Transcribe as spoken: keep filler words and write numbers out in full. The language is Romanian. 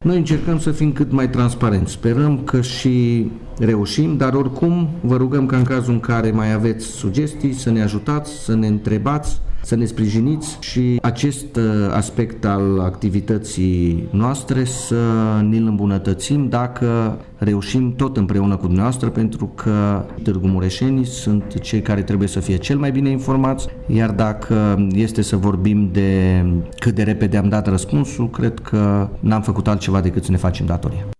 Noi încercăm să fim cât mai transparenți. Sperăm că și reușim, dar oricum vă rugăm ca în cazul în care mai aveți sugestii să ne ajutați, să ne întrebați, să ne sprijiniți și acest aspect al activității noastre să ne-l îmbunătățim dacă reușim tot împreună cu dumneavoastră, pentru că Târgu Mureșenii sunt cei care trebuie să fie cel mai bine informați, iar dacă este să vorbim de cât de repede am dat răspunsul, cred că n-am făcut altceva decât să ne facem datoria.